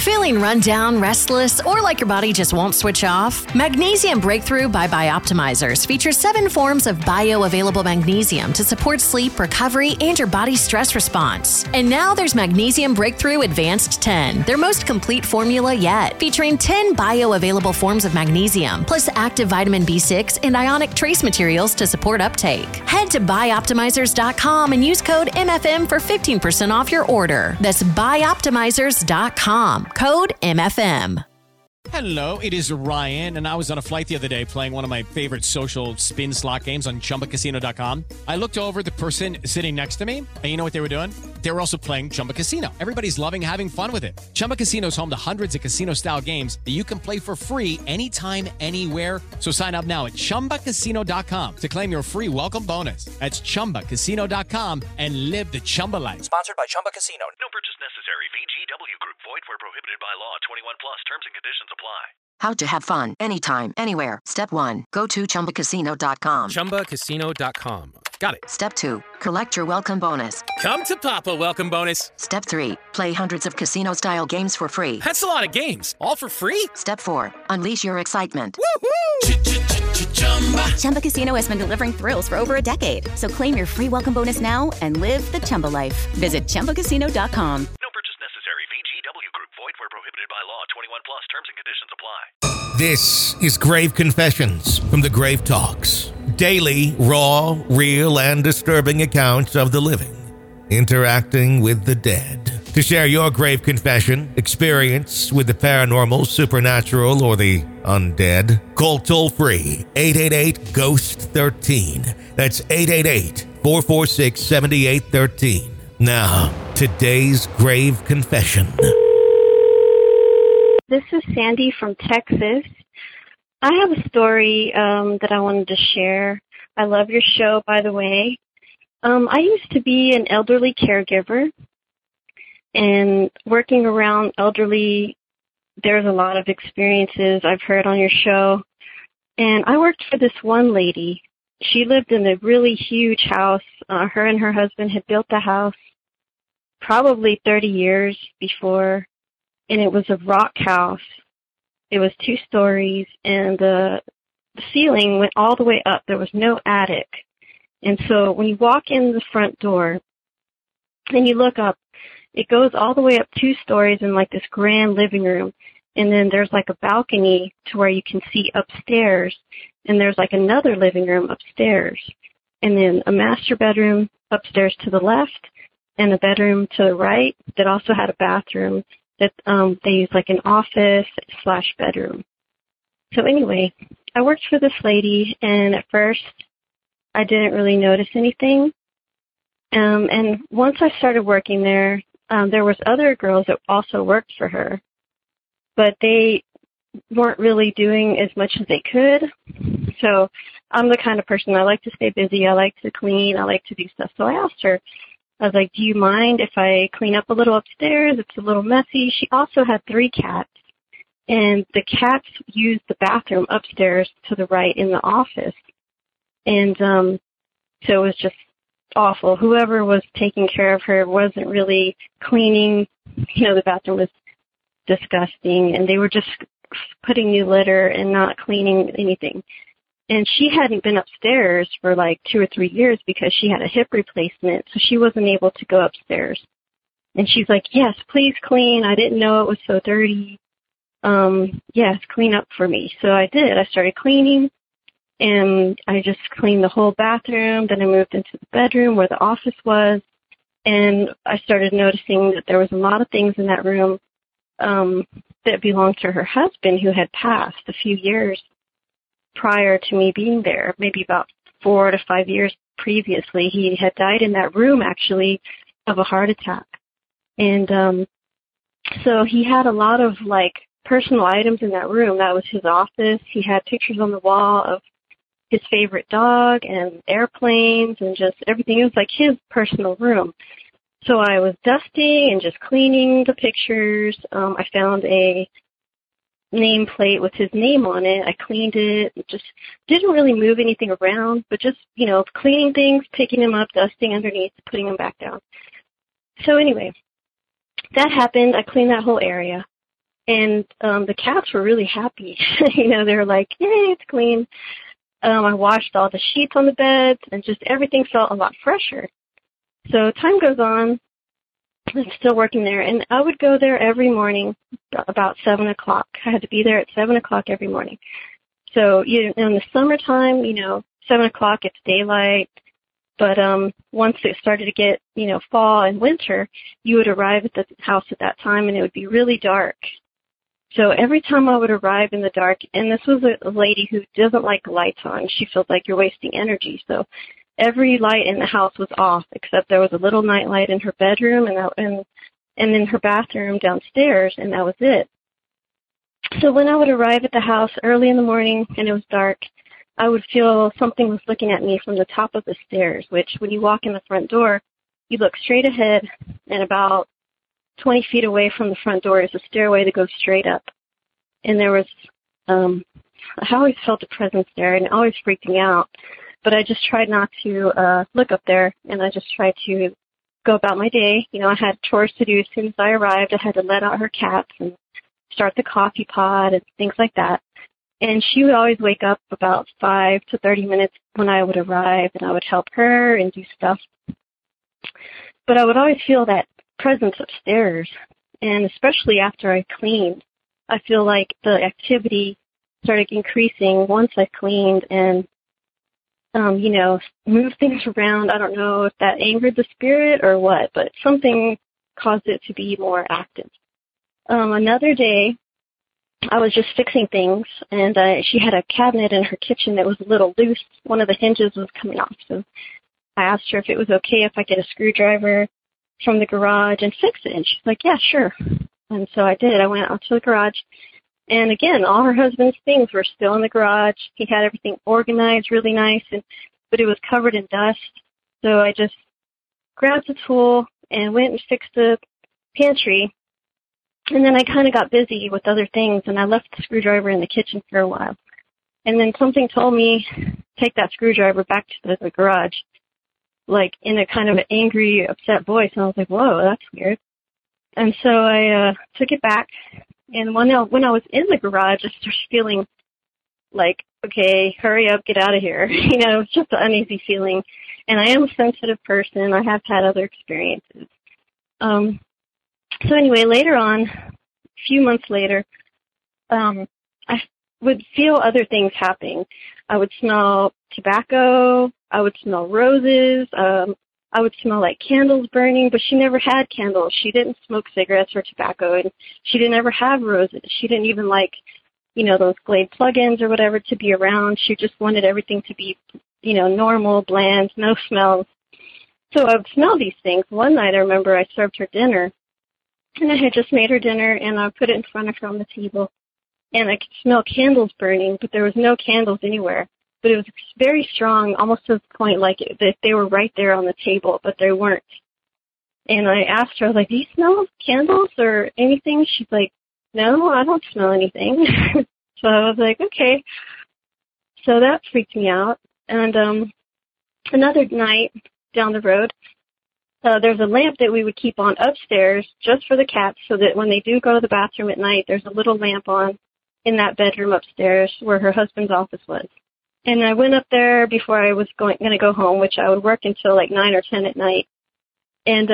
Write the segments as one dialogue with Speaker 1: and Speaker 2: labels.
Speaker 1: Feeling run down, restless, or like your body just won't switch off? Magnesium Breakthrough by Bioptimizers features 7 forms of bioavailable magnesium to support sleep, recovery, and your body's stress response. And now there's Magnesium Breakthrough Advanced 10, their most complete formula yet, featuring 10 bioavailable forms of magnesium, plus active vitamin B6 and ionic trace materials to support uptake. Head to bioptimizers.com and use code MFM for 15% off your order. That's bioptimizers.com. Code MFM.
Speaker 2: Hello, it is Ryan, and I was on a flight the other day playing one of my favorite social spin slot games on ChumbaCasino.com. I looked over at the person sitting next to me, and you know what they were doing? They were also playing Chumba Casino. Everybody's loving having fun with it. Chumba Casino is home to hundreds of casino-style games that you can play for free anytime, anywhere. So sign up now at ChumbaCasino.com to claim your free welcome bonus. That's ChumbaCasino.com and live the Chumba life.
Speaker 3: Sponsored by Chumba Casino.
Speaker 4: No purchase necessary. VGW Group. Void where prohibited by law. 21 plus. Terms and conditions apply.
Speaker 5: How to have fun anytime, anywhere. Step 1. Go to ChumbaCasino.com.
Speaker 6: ChumbaCasino.com. Got it.
Speaker 5: Step 2. Collect your welcome bonus.
Speaker 6: Come to Papa welcome bonus.
Speaker 5: Step 3. Play hundreds of casino-style games for free.
Speaker 6: That's a lot of games. All for free?
Speaker 5: Step 4. Unleash your excitement.
Speaker 6: Woohoo!
Speaker 7: Chumba Casino has been delivering thrills for over a decade. So claim your free welcome bonus now and live the Chumba life. Visit ChumbaCasino.com.
Speaker 4: No purchase necessary. VGW Group. Void where prohibited by law. 21 plus. Terms and conditions apply.
Speaker 8: This is Grave Confessions from the Grave Talks. Daily, raw, real, and disturbing accounts of the living interacting with the dead. To share your grave confession, experience with the paranormal, supernatural, or the undead, call toll-free 888-GHOST-13. That's 888-446-7813. Now, today's grave confession.
Speaker 9: This is Sandy from Texas. I have a story that I wanted to share. I love your show, by the way. I used to be an elderly caregiver, and working around elderly, there's a lot of experiences I've heard on your show. And I worked for this one lady. She lived in a really huge house. Her and her husband had built the house probably 30 years before, and it was a rock house. It was 2 stories, and the ceiling went all the way up. There was no attic. And so when you walk in the front door and you look up, it goes all the way up 2 stories in like this grand living room. And then there's like a balcony to where you can see upstairs. And there's like another living room upstairs. And then a master bedroom upstairs to the left and a bedroom to the right that also had a bathroom that they used like an office/bedroom. So anyway, I worked for this lady, and at first I didn't really notice anything. And once I started working there, there was other girls that also worked for her, but they weren't really doing as much as they could. So I'm the kind of person, I like to stay busy, I like to clean, I like to do stuff. So I asked her, I was like, do you mind if I clean up a little upstairs? It's a little messy. She also had 3 cats, and the cats used the bathroom upstairs to the right in the office. And so it was just awful. Whoever was taking care of her wasn't really cleaning. You know, the bathroom was disgusting, and they were just putting new litter and not cleaning anything. And she hadn't been upstairs for like 2 or 3 years because she had a hip replacement, so she wasn't able to go upstairs. And she's like, yes, please clean. I didn't know it was so dirty. Yes, clean up for me. So I did. I started cleaning, and I just cleaned the whole bathroom. Then I moved into the bedroom where the office was, and I started noticing that there was a lot of things in that room that belonged to her husband, who had passed a few years prior to me being there, maybe about 4 to 5 years previously. He had died in that room, actually, of a heart attack. And so he had a lot of, like, personal items in that room. That was his office. He had pictures on the wall of his favorite dog and airplanes and just everything. It was like his personal room. So I was dusting and just cleaning the pictures. I found a nameplate with his name on it. I cleaned it, just didn't really move anything around, but just, you know, cleaning things, picking them up, dusting underneath, putting them back down. So anyway, that happened. I cleaned that whole area. And the cats were really happy. You know, they were like, yay, it's clean. I washed all the sheets on the beds, and just everything felt a lot fresher. So time goes on. I'm still working there, and I would go there every morning about 7 o'clock. I had to be there at 7 o'clock every morning. So in the summertime, 7 o'clock, it's daylight. But once it started to get, fall and winter, you would arrive at the house at that time, and it would be really dark. So every time I would arrive in the dark, and this was a lady who doesn't like lights on. She feels like you're wasting energy. So every light in the house was off, except there was a little night light in her bedroom and in her bathroom downstairs, and that was it. So when I would arrive at the house early in the morning and it was dark, I would feel something was looking at me from the top of the stairs, which when you walk in the front door, you look straight ahead, and about 20 feet away from the front door is a stairway that goes straight up. And there was, I always felt a presence there, and it always freaked me out. But I just tried not to look up there, and I just tried to go about my day. I had chores to do as soon as I arrived. I had to let out her cats and start the coffee pot and things like that. And she would always wake up about 5 to 30 minutes when I would arrive, and I would help her and do stuff. But I would always feel that presence upstairs, and especially after I cleaned, I feel like the activity started increasing once I cleaned and, moved things around. I don't know if that angered the spirit or what, but something caused it to be more active. Another day, I was just fixing things, and she had a cabinet in her kitchen that was a little loose. One of the hinges was coming off, so I asked her if it was okay if I get a screwdriver from the garage and fix it, and she's like, yeah, sure. And so I did. I went out to the garage, and again, all her husband's things were still in the garage. He had everything organized really nice, but it was covered in dust. So I just grabbed the tool and went and fixed the pantry. And then I kind of got busy with other things, and I left the screwdriver in the kitchen for a while. And then something told me, take that screwdriver back to the garage, like in a kind of an angry, upset voice. And I was like, whoa, that's weird. And so I took it back. And when I was in the garage, I started feeling like, okay, hurry up, get out of here. It was just an uneasy feeling. And I am a sensitive person. I have had other experiences. So anyway, later on, a few months later, I would feel other things happening. I would smell tobacco. I would smell roses. I would smell like candles burning, but she never had candles. She didn't smoke cigarettes or tobacco, and she didn't ever have roses. She didn't even like, those Glade plug-ins or whatever to be around. She just wanted everything to be, normal, bland, no smells. So I would smell these things. One night I remember I served her dinner, and I had just made her dinner, and I put it in front of her on the table, and I could smell candles burning, but there was no candles anywhere. But it was very strong, almost to the point like that they were right there on the table, but they weren't. And I asked her, I was like, do you smell candles or anything? She's like, no, I don't smell anything. So I was like, okay. So that freaked me out. And another night down the road, there's a lamp that we would keep on upstairs just for the cats so that when they do go to the bathroom at night, there's a little lamp on in that bedroom upstairs where her husband's office was. And I went up there before I was going to go home, which I would work until like 9 or 10 at night. And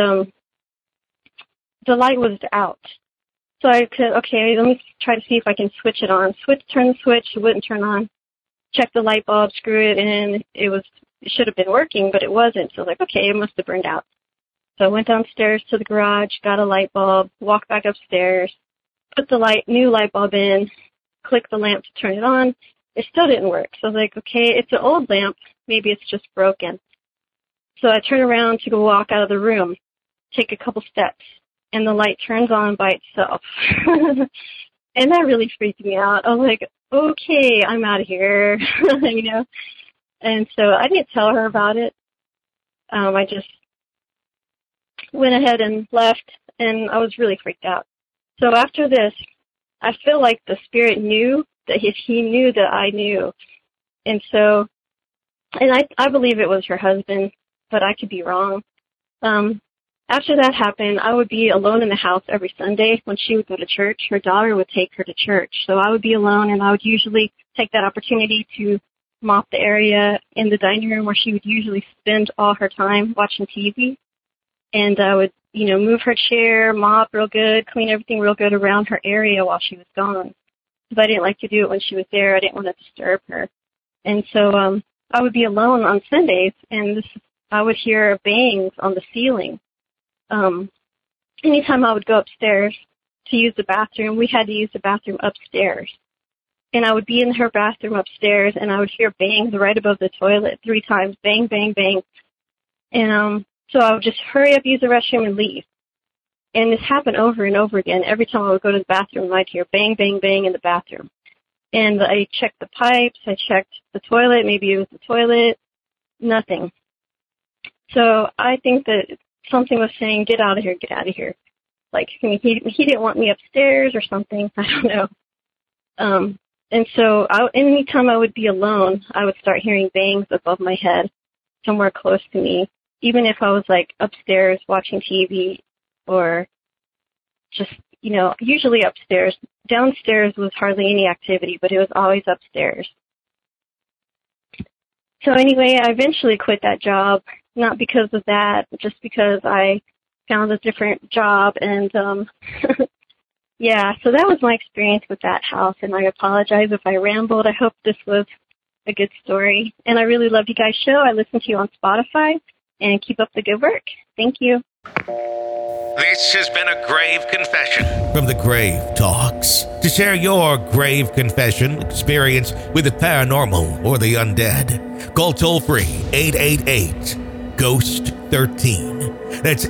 Speaker 9: the light was out. So I said, okay, let me try to see if I can switch it on. Turn the switch, it wouldn't turn on. Check the light bulb, screw it in. It should have been working, but it wasn't. So I was like, okay, it must have burned out. So I went downstairs to the garage, got a light bulb, walked back upstairs, put the new light bulb in, clicked the lamp to turn it on. It still didn't work. So I was like, okay, it's an old lamp. Maybe it's just broken. So I turn around to go walk out of the room, take a couple steps, and the light turns on by itself. And that really freaked me out. I was like, okay, I'm out of here, And so I didn't tell her about it. I just went ahead and left, and I was really freaked out. So after this, I feel like the spirit knew that he knew that I knew. And so, and I believe it was her husband, but I could be wrong. after that happened, I would be alone in the house every Sunday when she would go to church. Her daughter would take her to church. So I would be alone, and I would usually take that opportunity to mop the area in the dining room where she would usually spend all her time watching TV. And I would, move her chair, mop real good, clean everything real good around her area while she was gone. Because I didn't like to do it when she was there. I didn't want to disturb her. And so I would be alone on Sundays, and I would hear bangs on the ceiling. Anytime I would go upstairs to use the bathroom, we had to use the bathroom upstairs. And I would be in her bathroom upstairs, and I would hear bangs right above the toilet 3 times, bang, bang, bang. And so I would just hurry up, use the restroom, and leave. And this happened over and over again. Every time I would go to the bathroom, I'd hear bang, bang, bang in the bathroom. And I checked the pipes, I checked the toilet, maybe it was the toilet, nothing. So I think that something was saying, get out of here, get out of here. Like, he didn't want me upstairs or something, I don't know. And so anytime I would be alone, I would start hearing bangs above my head, somewhere close to me, even if I was like upstairs watching TV or just, usually upstairs. Downstairs was hardly any activity, but it was always upstairs. So anyway, I eventually quit that job, not because of that, just because I found a different job. And yeah, so that was my experience with that house, and I apologize if I rambled. I hope this was a good story. And I really love you guys' show. I listen to you on Spotify, and keep up the good work. Thank you.
Speaker 8: This has been a grave confession from the Grave Talks. To share your grave confession experience with the paranormal or the undead, call toll-free 888-GHOST-13. That's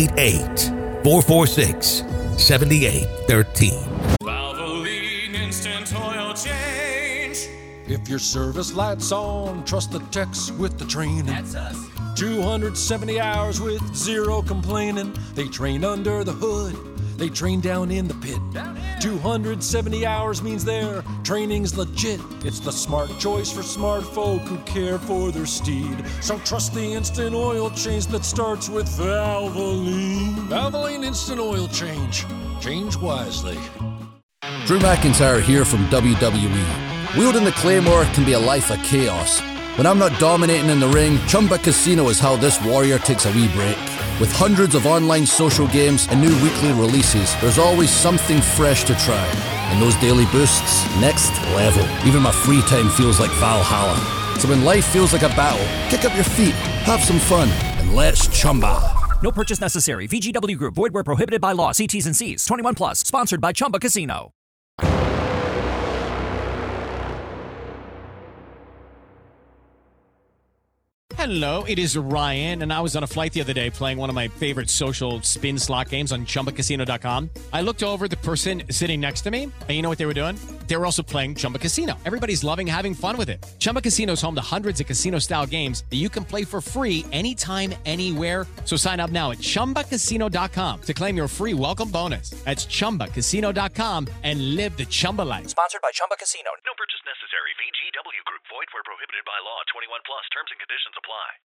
Speaker 8: 888-446-7813.
Speaker 3: Valvoline Instant Oil Change. If your service light's on, trust the techs with the training. That's us. 270 hours with zero complaining. They train under the hood. They train down in the pit. 270 hours means their training's legit. It's the smart choice for smart folk who care for their steed. So trust the instant oil change that starts with Valvoline. Valvoline Instant Oil Change. Change wisely.
Speaker 10: Drew McIntyre here from WWE. Wielding the Claymore can be a life of chaos. When I'm not dominating in the ring, Chumba Casino is how this warrior takes a wee break. With hundreds of online social games and new weekly releases, there's always something fresh to try. And those daily boosts, next level. Even my free time feels like Valhalla. So when life feels like a battle, kick up your feet, have some fun, and let's Chumba.
Speaker 11: No purchase necessary. VGW Group. Void where prohibited by law. See T's and C's. 21 plus. Sponsored by Chumba Casino.
Speaker 2: Hello, it is Ryan, and I was on a flight the other day playing one of my favorite social spin slot games on ChumbaCasino.com. I looked over the person sitting next to me, and you know what they were doing? They were also playing Chumba Casino. Everybody's loving having fun with it. Chumba Casino is home to hundreds of casino-style games that you can play for free anytime, anywhere. So sign up now at ChumbaCasino.com to claim your free welcome bonus. That's ChumbaCasino.com and live the Chumba life.
Speaker 11: Sponsored by Chumba Casino.
Speaker 4: No purchase necessary. VGW Group. Void where prohibited by law. 21 plus. Terms and conditions apply.